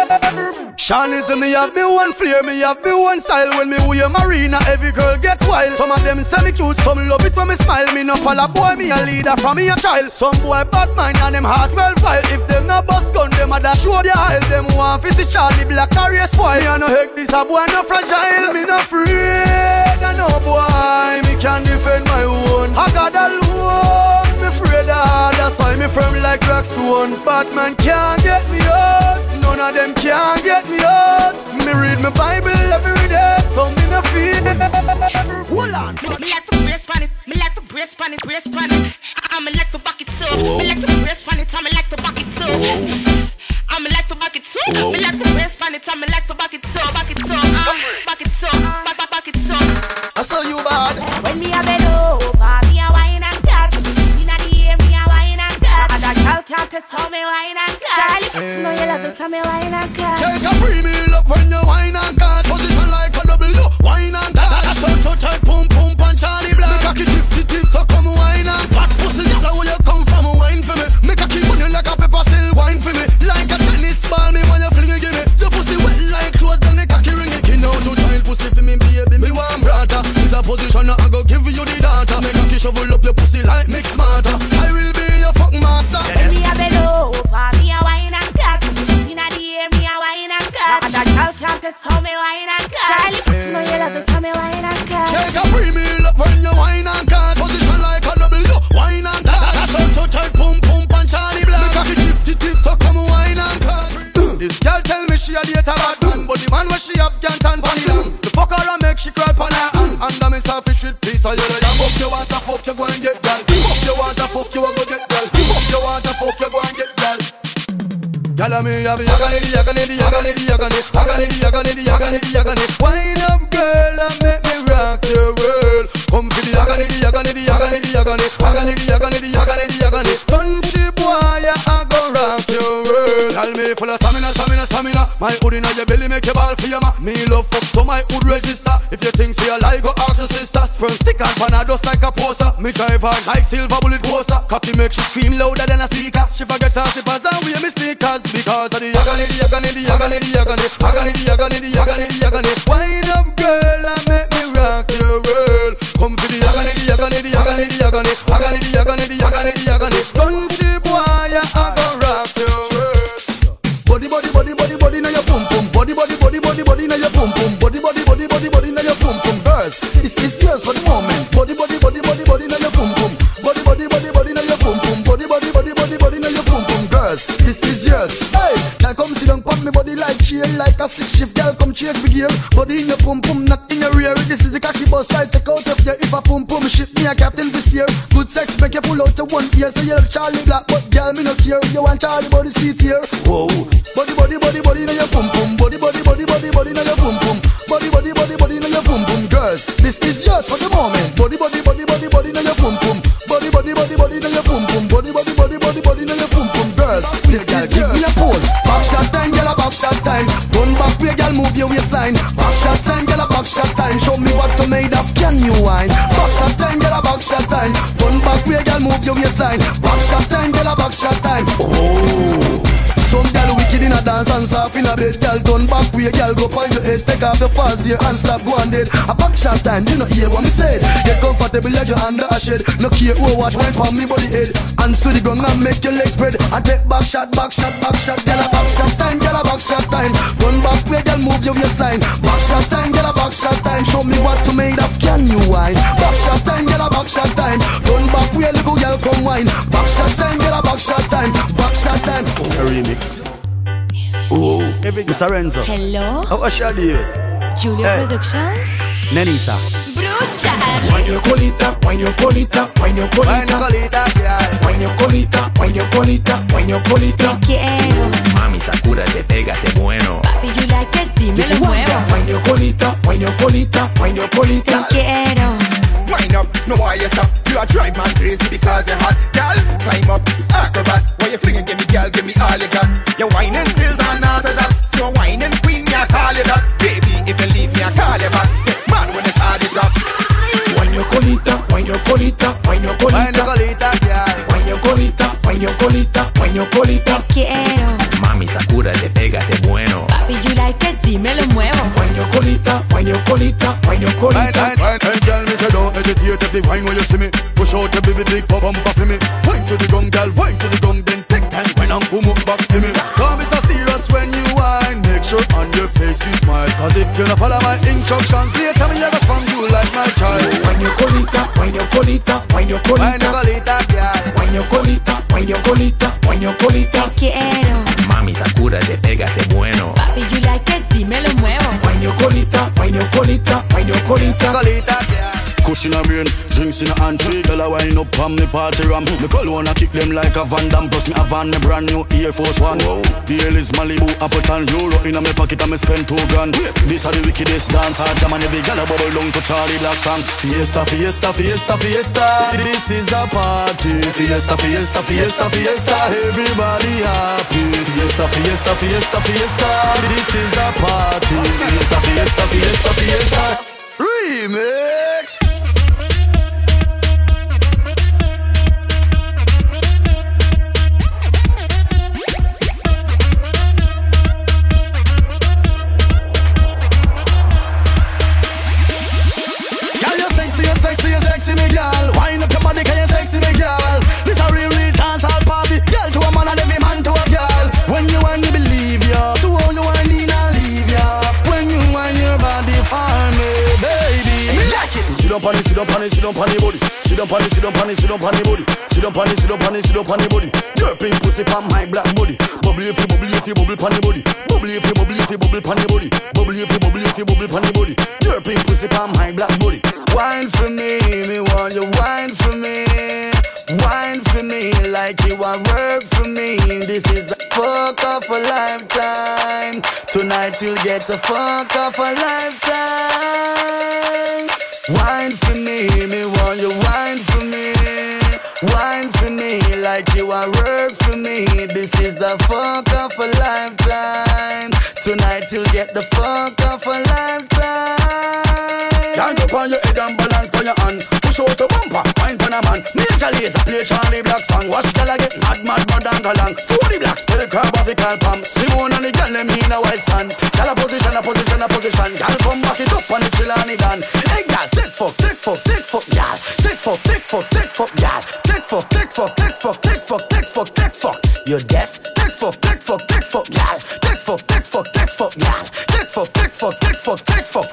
Shawnees me have me one flair, me have me one style. When me wear marina, every girl get wild. Some of them say me cute, some love it when me smile. Me no follow boy, me a leader from me a child. Some boy bad mind and them heart well file. If them not bust gun, them a dash show their aisle. Them want to see Charlie Black career spoil. Me a no heck this a boy no fragile. Me no afraid of no boy, me can defend my own. I got alone, me afraid of. That's why me firm like Rockstone. Bad man can't get me out. None of them can't get me out. Me read my Bible every day, so me no fear. Hold on. Me like to brace on it. Me like to brace on it. I'm like to back it too. Me like to brace on it. I'm like to back it too. I'm like to back it too. Me like to brace on it. I'm like to back it too. Back it too. Back it too. Back it too. I saw you bad. When me a bend over, me a wine and cut. Inna the air, me a wine and cut. And that girl can't test how me wine and cut. Charlie, you know you love it, tell me wine and cut. Take a premium love when you wine and cut. Position like a W, wine and cut. That's how to tight, pum pum punch Charlie Black. Make a keep tip, so come wine and cut. Pussy, girl, where you come from, wine for me. Make a keep on you like a pepper, still wine for me. Like a tennis ball, me when you fling it, give me. Your pussy wet like clothes, then make a key ring it. King out to child pussy for me, baby. Me want brother. Is a position I go give you the data. Make a key shovel up your pussy like mix smarter. I will be your fuck master. When me a bend over, me a wine and cut. Inna the air, me a wine and cut. And that girl can't test how me wine and cut. Charlie, you know you love it, tell me wine and cut. Take a premium love when you wine and cut. Position like a W, wine and cut. That's how to tight, pum pum punch Charlie Black. Make a key tip, so come wine and cut. This girl tell me she a date a bad man, but the man where she have can't stand pon it long. The fuck her and make she crawl pon her hand. Under me selfish with piece of yellow yam. Fuck you want to fuck, you go and get girl. Fuck you want to fuck, you go get girl. Fuck you want to fuck, you go and get girl. Girl, me have yaganity. Wind up, girl, and make me rock your world. Come for the yaganity. Country boy, I go rock your world. Tell me full of stamina. My hood inna your belly make you ball for your ma. Me love fuck so my hood register. If you think see a lie, go ask your sister. Sperm stick and pan just like a poster. Me drive her like silver bullet poster. Cocky make she scream louder than a speaker. She forget her slippers and wear me sneakers because of the agony. Wind up girl and make me rock your world. Come for the agony. Country boy, I go rock your world. Body na your pum pum. Body na your pum pum. Body na your pum pum. Girls, it's yours for the moment. Body na your pum pum. Body na your pum pum. Body na your pum pum. Girls, this is yours. Hey, now come sit down, pop me body like chain, like a 6-shift girl. Come change the gear. Body in your pum pum, not in your rear. This is the cocky bus I take out of here. If a pum pum shit me, I captain this year. Good sex make you pull out the one ear. So you love Charlie Black, but girl me no care. You want Charlie body seat here. Whoa. Body na your pum pum. Body na your pum pum. Body na your pum pum. Girls, this is yours for the moment. Body na your pum pum. Body na your pum pum. Body na your pum pum. Girls, this girl give me a pose. Back shot time, girl, back shot time. Turn back way, girl, move your waistline. Back shot time, girl, back shot time. Show me what you made of, can you wine? Back shot time, girl, back shot time. Turn back way, girl, move your waistline. Back shot time, girl, back shot time. Oh. Some girl wicked in a dance and soft in a bed. Girl turn back way, girl go point your head. Take off your fast here and stop go and dead. A back shot time, you know hear what me said. Get comfortable like you're under a shed. No care who watch wine from me body head. Hands to the ground and make your legs spread. I take back shot. Girl a back shot time, girl a back shot time. Turn back way, girl move your waistline. Back shot time, girl a back shot time. Show me what you made of, can you wine? Back shot time, girl a back shot time. Turn back way, little girl come wine. Back shot time, girl a back shot time. Back shot time. Remix. Oh, Mr. Renzo. Hello. How was your day? Julia Productions. Nenita. Brutal. Wine your colita, wine your colita, wine your colita. Wine your colita, wine your colita, wine your colita. Quiero. Mami, sacúdate, pégate bueno. Papi, you like it, dime lo muevo. Wine your colita, wine your colita, wine your colita. Quiero. Wind up, no why you stop. You a drive man crazy because you're hot. Girl, climb up, acrobat. Why you flinging, give me girl, give me all you got. Your whining skills are not that. Your whining queen, me I call you that. Baby, if you leave me, I call you back. Get mad when it's hard to drop. Wine your colita, wine your colita, wine your colita. Wine your colita, wine your colita, wine your colita. Quiero. Mami, sacúdate, pégate bueno. Papi, you like it, dime lo muevo. Wine your colita, wine your colita, wine your colita. Wine, girl, me say don't hesitate if you wine when you see me. Push out your baby big bumper for me. Wine to the gong, girl, wine to the gong. Then take time when I'm come up back to me. Come, Mr. Serious when you wine. Make sure on your face you smile. Cause if you don't follow my instructions, later me I go spam you like my child. Wine your colita, wine your colita, wine your colita. Wine your colita, wine your colita, wine your colita. Quiero. Mami, sacúdate, pégate bueno. Papi, you like it, dime lo muevo. Wine your colita, wine your colita, wine your colita. Cushion a brain, drinks in a hand, three girl a wine up on me party ram. Me call wanna kick them like a Van Damme. Plus me a van, me brand new Air Force One. The hell is Malibu, Appleton, Euro in a me pocket and me spend 2 grand. This a the wickedest dance, hard jam and the big gal a bubble down to Charlie Black song. Fiesta, fiesta, fiesta, fiesta. This is a party. Fiesta, fiesta, fiesta, fiesta. Everybody happy. Fiesta, fiesta, fiesta, fiesta. This is a party. Fiesta, fiesta, fiesta, fiesta. Remix. Sexy me girl, wind up your body 'cause you sexy me girl. This a real dance hall party, girl to a man and every man to a girl. When you whine, me believe ya. To all you whine, me not leave ya. When you whine your body for me, baby, me like it. Sit up on it, sit up on it, sit up on the body. Sit up on it, sit up on it, sit up on the body. Sit up on it, sit up on it, sit up on the body. Your pink pussy pon my black body. Bubble if you bubble pon the body. Bubble if you bubble pon the body. Bubble if you bubble pon the body. Your pink pussy pon my black body. Wine for me want you wine for me. Wine for me like you want work for me. This is a fuck of a lifetime. Tonight you'll get a fuck of a lifetime. Wine for me want you wine for me. Wine for me like you want work for me. This is a fuck of a lifetime. tonight you'll get the fuck of a lifetime. Can't up on your head and balance on your hands. Push out the bumper, wine pan a man. Nature laser, play Charlie Black song. Watch gala get mad and galang. Story blacks, tell the crowd of the cal pump. Simone and the gal them in a white sand. Gal a position. Gal come back it up on the chill and the dance. Hey gal, take fuck, gal. Take fuck, gal. Take fuck. You're deaf. Take fuck, gal. Take fuck, gal. Take fuck.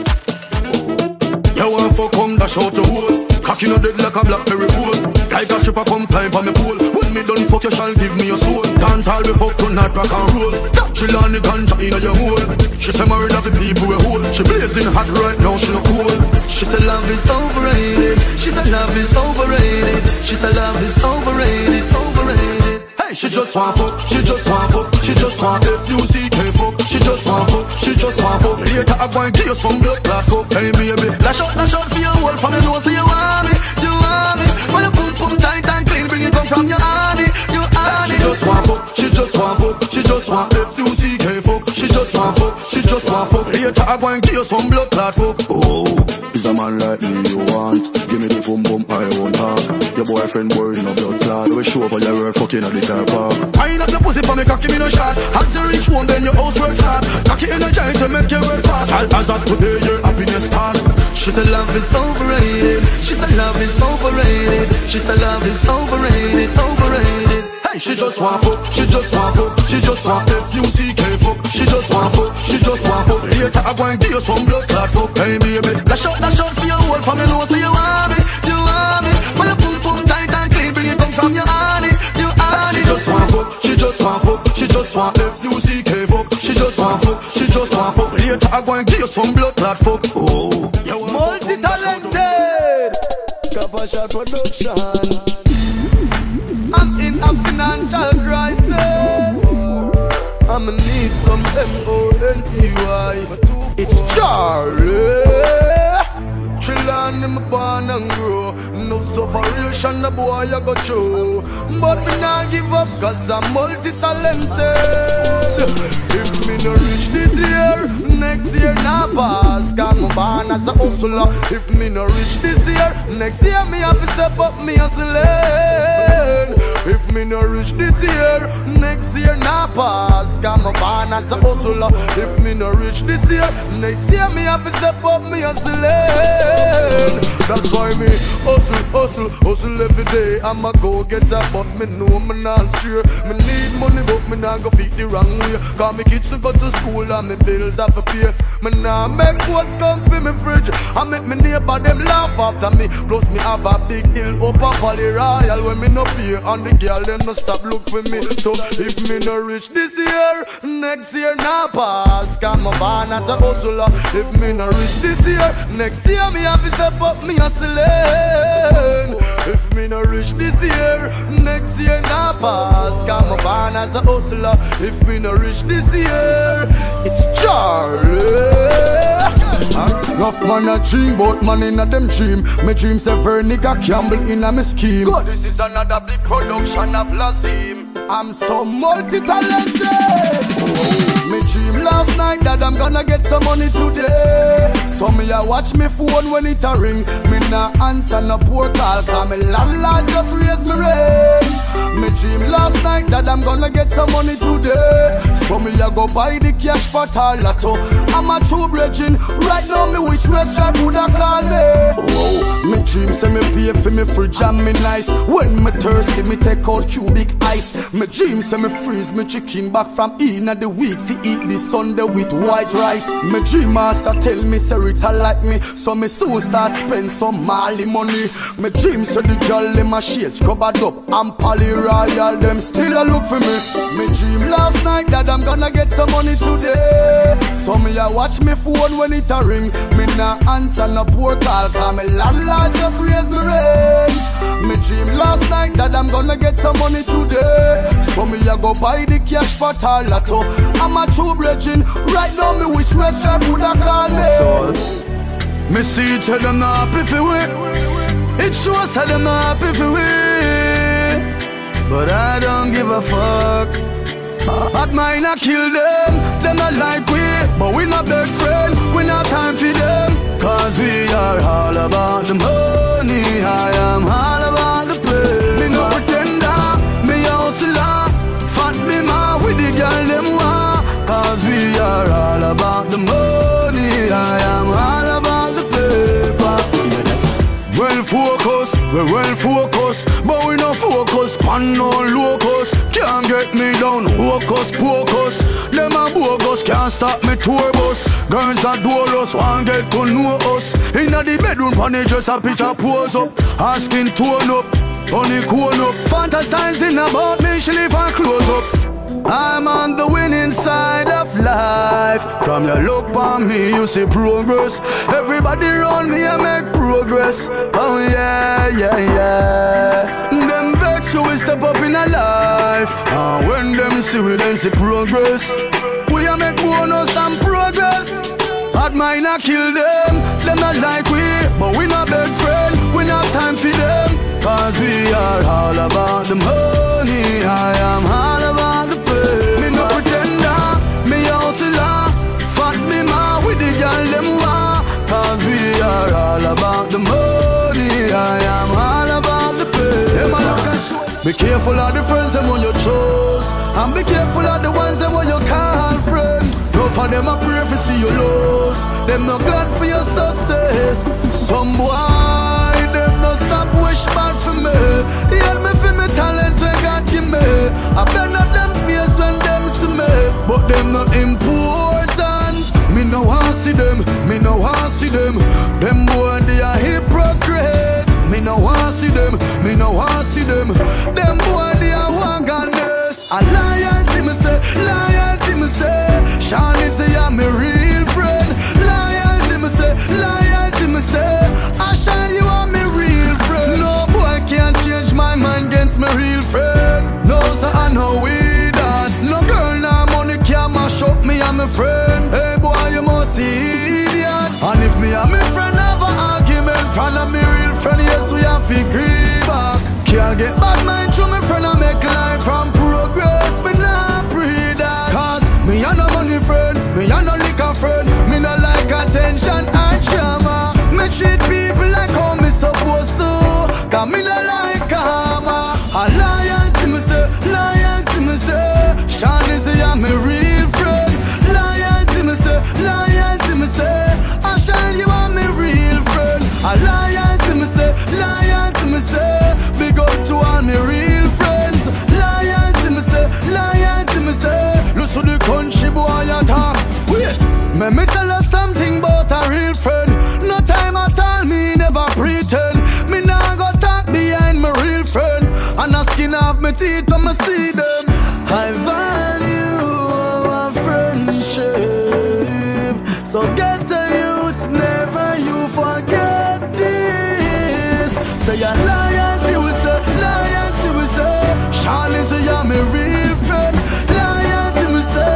You want fuck come dash out your hole. Cocky no dead like a blackberry pole. Like a stripper come climb on me pole. When me done fuck you shall give me your soul. Dance all me fuck tonight rock and roll. That chill on the ganja in your hole. She say married of the people we hold. She blazing hot right now, she no cool. She say love is overrated. She say love is overrated. She say love is overrated. Hey, she just want fuck. She just want F-U-C-K fuck. She just want fuck. Later I go and give you some blood clot fuck. Hey baby, lash out for your whole family. Know say you want me. When you pum tight and clean, bring it come from your army. She just want fuck. She just want F-U-C-K fuck. She just want fuck. Later I go and give you some blood clot fuck. Oh, is a man like me you want? Give me the bum I won't talk. Your boyfriend worried in a blood clot. We show up on your work fucking at the car park. Wine up the pussy for me, cocky me no shot. As you reach home, then your house works hard. Cocky in the giant to make you work fast. As of today, your happiness start. She said love is overrated. She said love is overrated. She said love is overrated. Hey, she just want fuck. She just want F-U-C-K fuck. She just want fuck. Later I go and give you some blood clot fuck. Hey baby, lash out for your whole family. Know say you want me. When you pum tight and clean, bring it come from your honey. She just want fuck. She just want F-U-C-K fuck. She just want fuck. Later I go and give you some blood clot fuck. Oh, multi-talented Kapasha Production. I'm in a financial crisis. I'ma need some M-O-N-E-Y. It's Charlie. Chillin' in my born and grow. No sufferation the boy I go through. But me nah give up cause I'm multi-talented. If me no reach this year, next year nah pass. Cause I'm born as a hustler. If me no reach this year, next year me have to step up me hustling. If me no reach this year, next year nah pass. Cause I'm born as a hustler. If me no reach this year, next year me have to step up me hustling. That's why me hustle every day. I'ma go get that, but me know me not sure. Me need money, but me not go feed the wrong way. Cause me kids to go to school and me bills have to pay. Me nah make what's come for me fridge. I make me neighbor them laugh after me. Plus me have a big hill up a Valley Royal when me no pay. And the girl them no stop look for me. So if me no reach this year, next year nah pass. Cause me born as a hustler. If me no reach this year, next year me have to step up me hustling. If me no reach this year, next year nah pass. Cause me born as a hustler. If me no reach this year, it's Charlie. Rough man a dream, but man in a them dream. Me dream say Vernica Campbell in a me scheme. God, this is another big production of Lazim. I'm so multi-talented. Me dream last night that I'm gonna get some money today. So me a watch me phone when it a ring. Me nah answer no poor call. Cause me landlord just raise me rent. Me dream last night that I'm gonna get some money today. So me a go buy the cash pot or lotto. I'm a true bridging. Right now me wish restaurant woulda call me. Oh, me dream say me pay for me fridge and me nice. When me thirsty me take out cubic ice. Me dream say me freeze me chicken back from in the week. Fi eat this Sunday with white rice. Me dream master tell me say Rita like me. So me soon start spend some Mali money. Me dream say the girl them my shades covered up. And Polly Royal them still a look for me. Me dream last night that I'm gonna get some money today. So me a watch me phone when it a ring. Me nah answer no poor call. Cause me landlord just raise me rent. Me dream last night that I'm gonna get some money today. So me a go buy the cash pot or lotto. I'm a true bridging. Right now me wish restaurant woulda call me. Me see it say them not happy for we. It shows say them not happy for we. But I don't give a fuck. Bad mind I kill them not like we, but we not best friend. We not time for them, cause we are all about the money. I am all about the pay. Me no pretender, me a hustler. Fat me ma with the girl them wa, cause we are all about the money. I am all about the paper. Well focused, we're well focused, but we no focus on no locus. Can't get me down, hocus pocus. Them a bogus, can't stop me tour bus. Girls are doorless, want get to know us. Inna the bedroom, funny just a picture pose up. Asking tone up, honey cone up. Fantasizing about me, she leave her close up. I'm on the winning side of life. From your look on me, you see progress. Everybody around me, I make progress. Oh yeah, yeah, yeah. Them vex you, we step up in a life. And when them see we, then see progress. We a make bonus and progress. Bad mind I kill them not like we, but we not best friend. We not time for them, cause we are all about the money. I am all about the pay. Me no pretender, me a hustler. Fat me ma with the girl them wa, cause we are all about the money. I am all about the pay. Be careful of the friends them when you chose, and be careful of the ones them when you call friend. No for them a pray for see you lose. Them no glad for your success. Some boy, them no stop wish bad for me. Help me for me talent when God give me. I bend up them face when them see me, but them no important. Me no want see them, me no want see them. Them boy they are hypocrite. Me no want see them, me no want see them. Them boy they are wagonness. A loyalty me say, loyalty me say. Shawty say I'm a real friend. Loyalty me say, loyalty me say. I shall you are my real friend. No boy can't change my mind against my real friend. No sir I know we that. No girl nah money can mash up me and my friend. Hey boy you must see idiot. And if me and my friend have an argument front of me real friend, yes we have to agree back. Can't get bad mind through my friend and make life from progress. Me nah pray that, cause me a no money friend, me a no liquor friend. Me no like attention and drama. Me treat people like how me supposed to, cause me no like karma. A loyalty me say, loyalty me say. Shawty say I'm a real friend. Loyalty me say, loyalty me say. I shall you are my real friend. A loyalty me say, loyalty me say. Big up to all my real friends. Loyalty me say, loyalty me say. Listen to the country boy at home. Wait, me tell us something about a real friend. No time at all, me never pretend. Me nah go talk behind my real friend. And I skin off my teeth when I see them. I value our friendship. So get the youth, never you forget this. Say your loyalty we say, loyalty we say. Charlie say you're my real friend. Loyalty we say.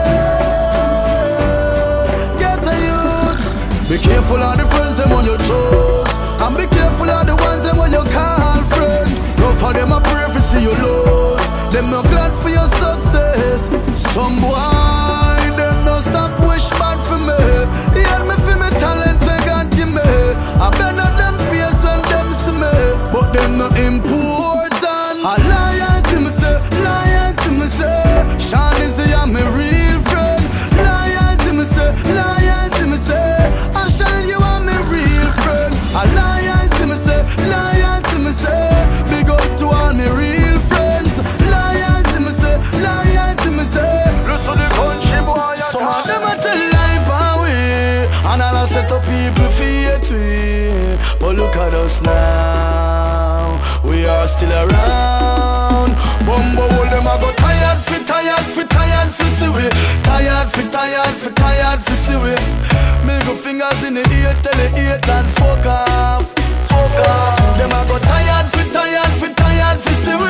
Get the youth. Be careful of the friends them when you chose, and be careful of the ones them when you call friend. No for them a pray for see you lose. Them no glad for your success. Some boy them no stop wish bad for me. Help me for me talent when God give me. I bend up them face when them see me, but them no important. A loyalty me say, loyalty me say. Shawty say I'm a real friend. Loyalty me say, loyalty me say. I shall you are my real friend. A loyalty me say, loyalty me say. Big up to all my real friends. Loyalty me say, loyalty me say. Listen to the country boy. Some of them a tell life away, and all I set up people fear to it. But look at us now, we are still around. Bumbo all them a go tired for see we. Tired for see we. Me go fingers in the ear, tell the haters fuck off. Them a go tired for see we.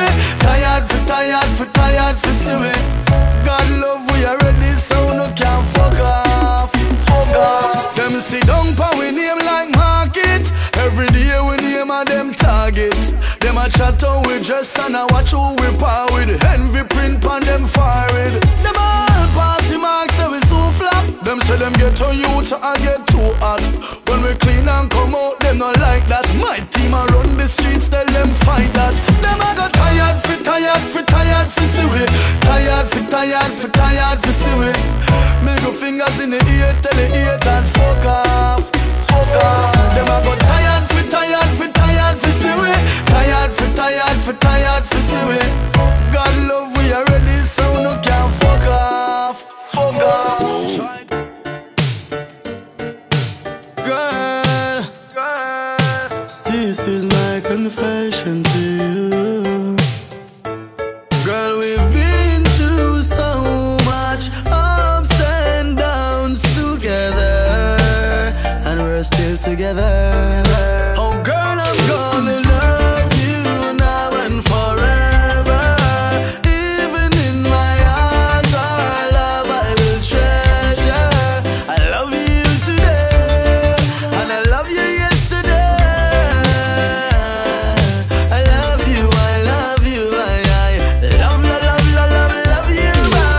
Tired for see we. God love we already, so no can fuck off. Them sit down pa we name like market. Every day we name a them target. Them Them a chat how we dress and I watch who we par with. Envy print on them forehead. Them all pass the marks so we so flap. Them say them get on you to I get too hot. When we clean and come out, them not like that. My team a run the streets, tell them fight that. Them a got tired for see we. Tired for see we. Middle fingers in the ear, tell the haters fuck off. Fuck off. Them a got tired for see we. Tired for see we. God love we already, so no can fuck off. Fuck off. Girl, this is my confession to you. Girl, we've been through so much ups and downs together, and we're still together. Oh girl, I'm gonna love you now and forever. Even in my heart, our love I will treasure. I love you today, and I love you yesterday. I love you, I love you, love you,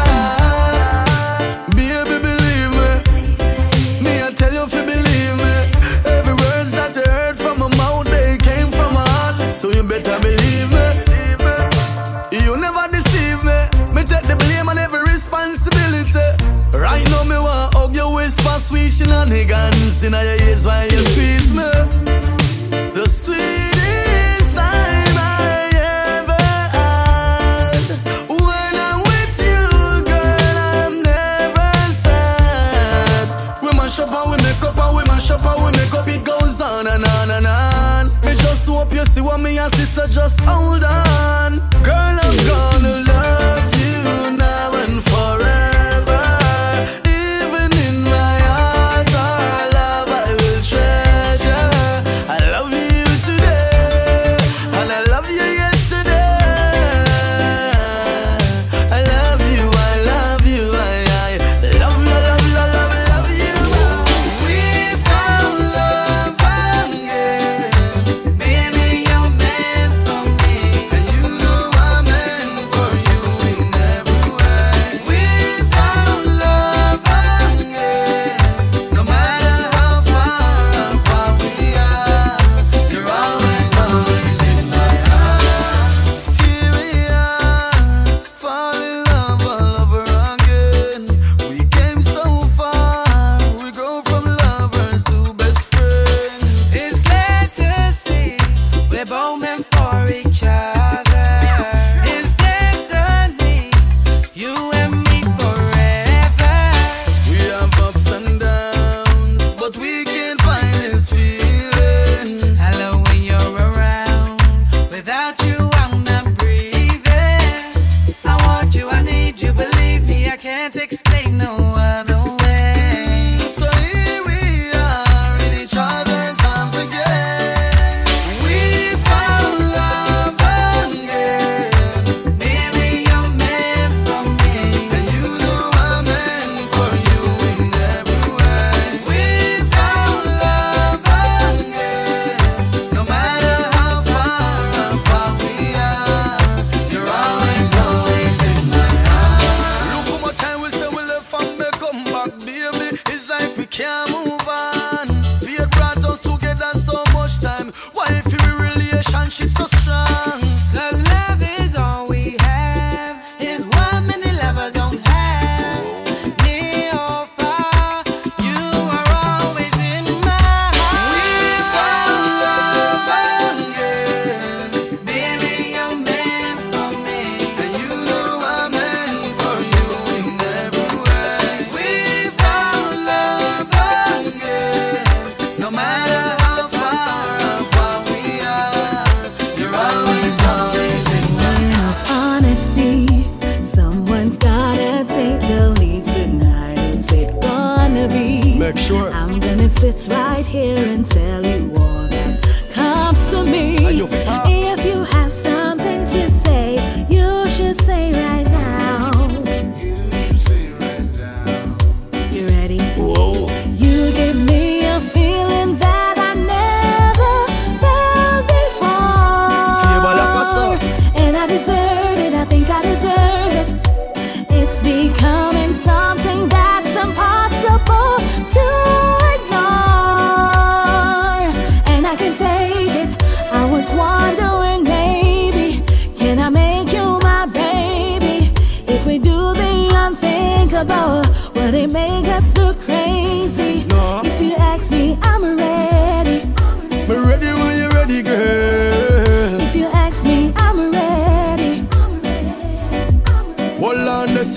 baby, believe me. Me, I tell you if you believe me. Every words that I heard from my mouth, they came from my heart. So you better believe me. You never deceive me. Me take the blame and every responsibility. Right now me want hug your whisper sweet shenanigans in your ears while you squeeze me. The sweetest time I ever had. When I'm with you, girl, I'm never sad. We mash up and we make up and we mash up and we make up. It goes on and on and on. Me just hope you see what me and sister just hold on. Girl, I'm gonna love you now and forever. Even in my heart, our love I will treasure. I love you today, and I love you yesterday. I love you, I love you, I love you. We found love again. Baby, you're meant for me. And you know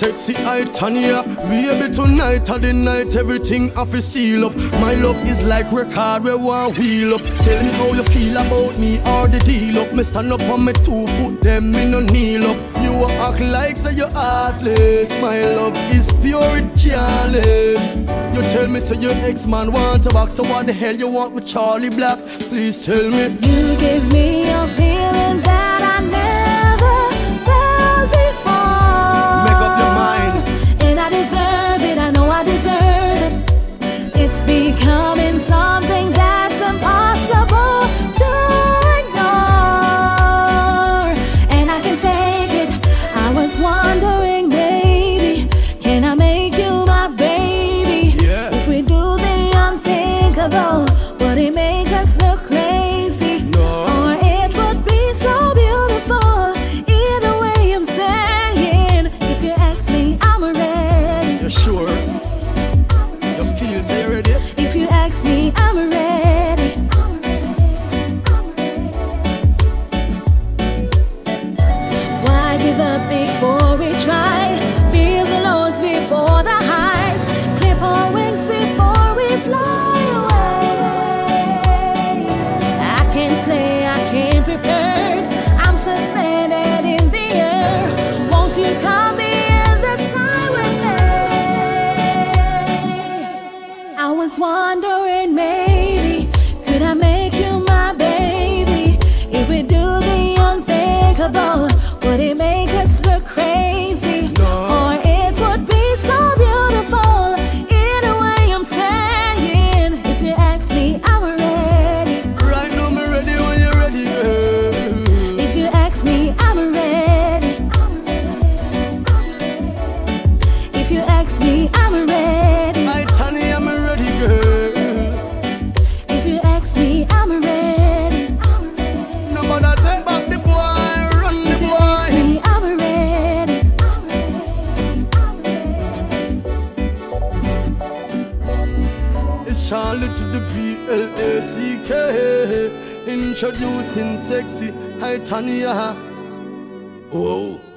sexy Tanya. Baby, tonight or the night, everything I feel seal up. My love is like record where one wheel up. Tell me how you feel about me or the deal up. Me stand up on my 2 foot, them me no kneel up. You act like say you're heartless. My love is pure, it careless. You tell me say your ex-man want to back. So what the hell you want with Charlie Black? Please tell me. You give me a feeling that I never felt before. Make up your mind. And I deserve it, I know I deserve it. It's becoming something that's impossible to ignore. And I can take it. I was wondering, baby, can I make you my baby? Yeah. If we do the unthinkable, would it make us look crazy? No. Or it would be so beautiful. Either way I'm saying, if you ask me, I'm ready. You sure? You feel say you ready? If you ask me, I'm ready. Why give up before we try? Feel the lows before the highs. Clip our wings before we fly away. I can't say I came prepared. I'm suspended in the air. Won't you come in the sky with me? I was wondering, maybe could I make you my baby? If we do the unthinkable, would it make us look crazy? Or it would be so beautiful. Either way I'm saying, if you ask me, I'm ready. Right now me ready when you're ready, girl. If you ask me, I'm ready. If you ask me, I'm ready. Tanya, I'm ready, girl. If you ask me, I'm ready. No matter take back the boy, run the If you ask boy. me, I'm ready. It's Charlie to the BLACK. Introducing sexy Tanya. Whoa.